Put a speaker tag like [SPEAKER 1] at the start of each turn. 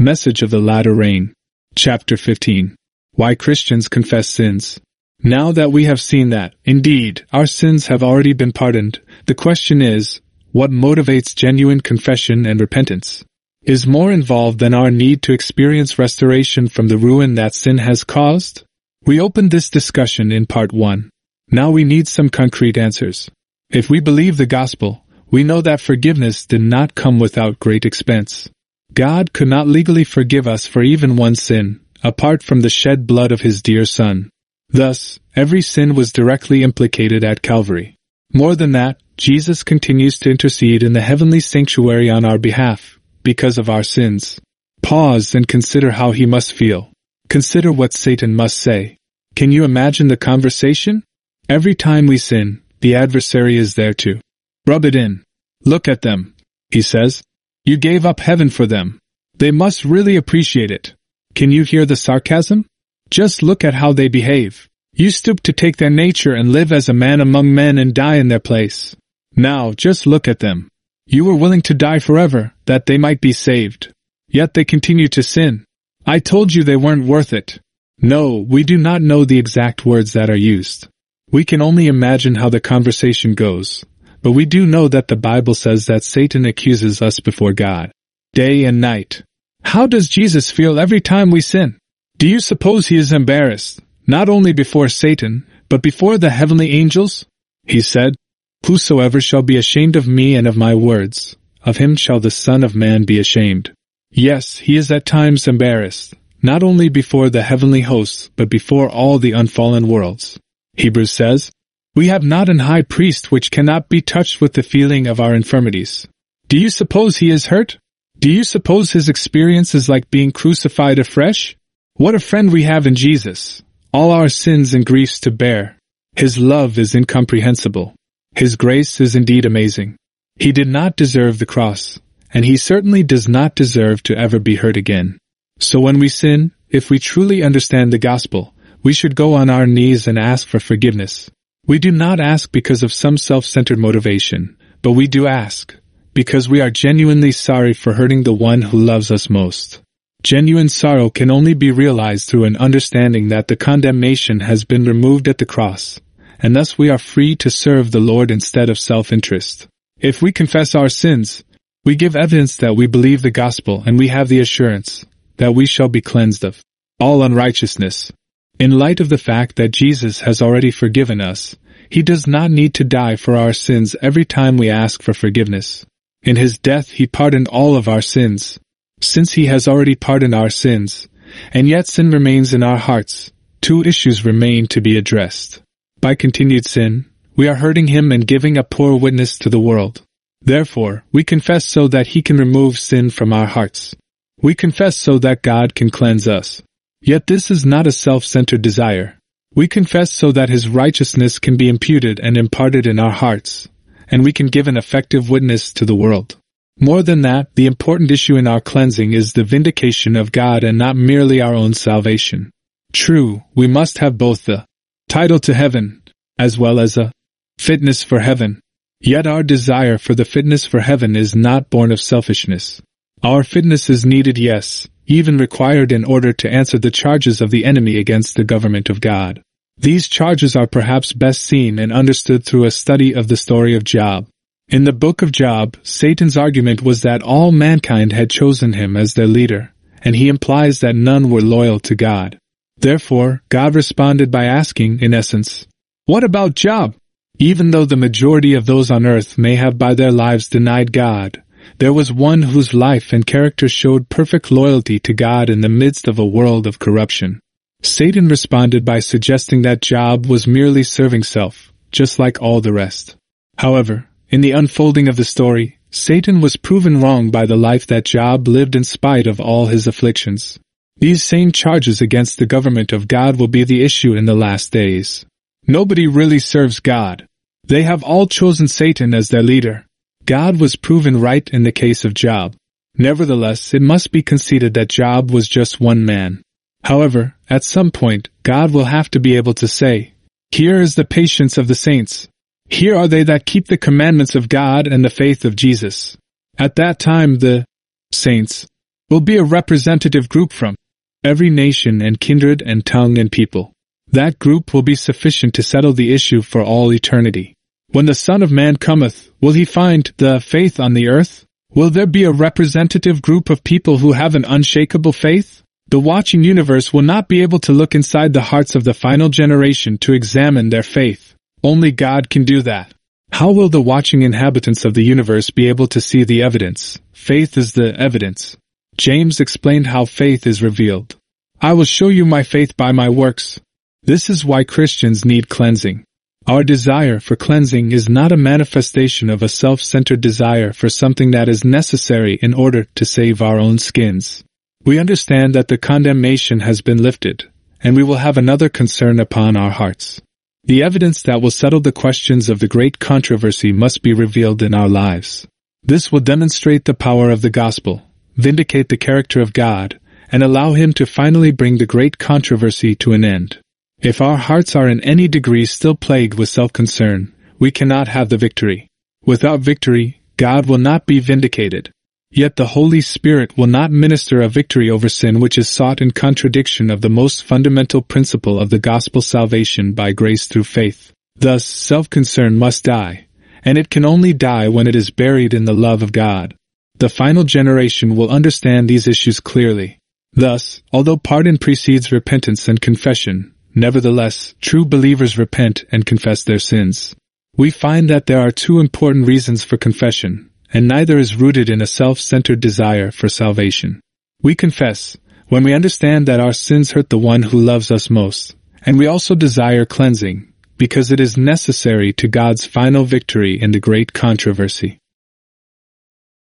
[SPEAKER 1] Message of the Latter Rain. Chapter 15. Why Christians Confess Sins. Now that we have seen that, indeed, our sins have already been pardoned, the question is, what motivates genuine confession and repentance? Is more involved than our need to experience restoration from the ruin that sin has caused? We opened this discussion in part 1. Now we need some concrete answers. If we believe the gospel, we know that forgiveness did not come without great expense. God could not legally forgive us for even one sin, apart from the shed blood of His dear Son. Thus, every sin was directly implicated at Calvary. More than that, Jesus continues to intercede in the heavenly sanctuary on our behalf, because of our sins. Pause and consider how He must feel. Consider what Satan must say. Can you imagine the conversation? Every time we sin, the adversary is there to rub it in. Look at them, he says. You gave up heaven for them. They must really appreciate it. Can you hear the sarcasm? Just look at how they behave. You stooped to take their nature and live as a man among men and die in their place. Now, just look at them. You were willing to die forever, that they might be saved. Yet they continue to sin. I told you they weren't worth it. No, we do not know the exact words that are used. We can only imagine how the conversation goes. But we do know that the Bible says that Satan accuses us before God, day and night. How does Jesus feel every time we sin? Do you suppose He is embarrassed, not only before Satan, but before the heavenly angels? He said, Whosoever shall be ashamed of me and of my words, of him shall the Son of Man be ashamed. Yes, He is at times embarrassed, not only before the heavenly hosts, but before all the unfallen worlds. Hebrews says, We have not an high priest which cannot be touched with the feeling of our infirmities. Do you suppose He is hurt? Do you suppose His experience is like being crucified afresh? What a friend we have in Jesus! All our sins and griefs to bear. His love is incomprehensible. His grace is indeed amazing. He did not deserve the cross, and He certainly does not deserve to ever be hurt again. So when we sin, if we truly understand the gospel, we should go on our knees and ask for forgiveness. We do not ask because of some self-centered motivation, but we do ask because we are genuinely sorry for hurting the one who loves us most. Genuine sorrow can only be realized through an understanding that the condemnation has been removed at the cross, and thus we are free to serve the Lord instead of self-interest. If we confess our sins, we give evidence that we believe the gospel and we have the assurance that we shall be cleansed of all unrighteousness. In light of the fact that Jesus has already forgiven us, He does not need to die for our sins every time we ask for forgiveness. In His death He pardoned all of our sins. Since He has already pardoned our sins, and yet sin remains in our hearts, two issues remain to be addressed. By continued sin, we are hurting Him and giving a poor witness to the world. Therefore, we confess so that He can remove sin from our hearts. We confess so that God can cleanse us. Yet this is not a self-centered desire. We confess so that His righteousness can be imputed and imparted in our hearts, and we can give an effective witness to the world. More than that, the important issue in our cleansing is the vindication of God and not merely our own salvation. True, we must have both the title to heaven, as well as a fitness for heaven. Yet our desire for the fitness for heaven is not born of selfishness. Our fitness is needed, yes, even required in order to answer the charges of the enemy against the government of God. These charges are perhaps best seen and understood through a study of the story of Job. In the book of Job, Satan's argument was that all mankind had chosen him as their leader, and he implies that none were loyal to God. Therefore, God responded by asking, in essence, What about Job? Even though the majority of those on earth may have by their lives denied God, there was one whose life and character showed perfect loyalty to God in the midst of a world of corruption. Satan responded by suggesting that Job was merely serving self, just like all the rest. However, in the unfolding of the story, Satan was proven wrong by the life that Job lived in spite of all his afflictions. These same charges against the government of God will be the issue in the last days. Nobody really serves God. They have all chosen Satan as their leader. God was proven right in the case of Job. Nevertheless, it must be conceded that Job was just one man. However, at some point, God will have to be able to say, Here is the patience of the saints. Here are they that keep the commandments of God and the faith of Jesus. At that time the saints will be a representative group from every nation and kindred and tongue and people. That group will be sufficient to settle the issue for all eternity. When the Son of Man cometh, will he find the faith on the earth? Will there be a representative group of people who have an unshakable faith? The watching universe will not be able to look inside the hearts of the final generation to examine their faith. Only God can do that. How will the watching inhabitants of the universe be able to see the evidence? Faith is the evidence. James explained how faith is revealed. I will show you my faith by my works. This is why Christians need cleansing. Our desire for cleansing is not a manifestation of a self-centered desire for something that is necessary in order to save our own skins. We understand that the condemnation has been lifted, and we will have another concern upon our hearts. The evidence that will settle the questions of the great controversy must be revealed in our lives. This will demonstrate the power of the gospel, vindicate the character of God, and allow Him to finally bring the great controversy to an end. If our hearts are in any degree still plagued with self-concern, we cannot have the victory. Without victory, God will not be vindicated. Yet the Holy Spirit will not minister a victory over sin which is sought in contradiction of the most fundamental principle of the gospel salvation by grace through faith. Thus, self-concern must die, and it can only die when it is buried in the love of God. The final generation will understand these issues clearly. Thus, although pardon precedes repentance and confession, nevertheless, true believers repent and confess their sins. We find that there are two important reasons for confession, and neither is rooted in a self-centered desire for salvation. We confess when we understand that our sins hurt the one who loves us most, and we also desire cleansing, because it is necessary to God's final victory in the great controversy.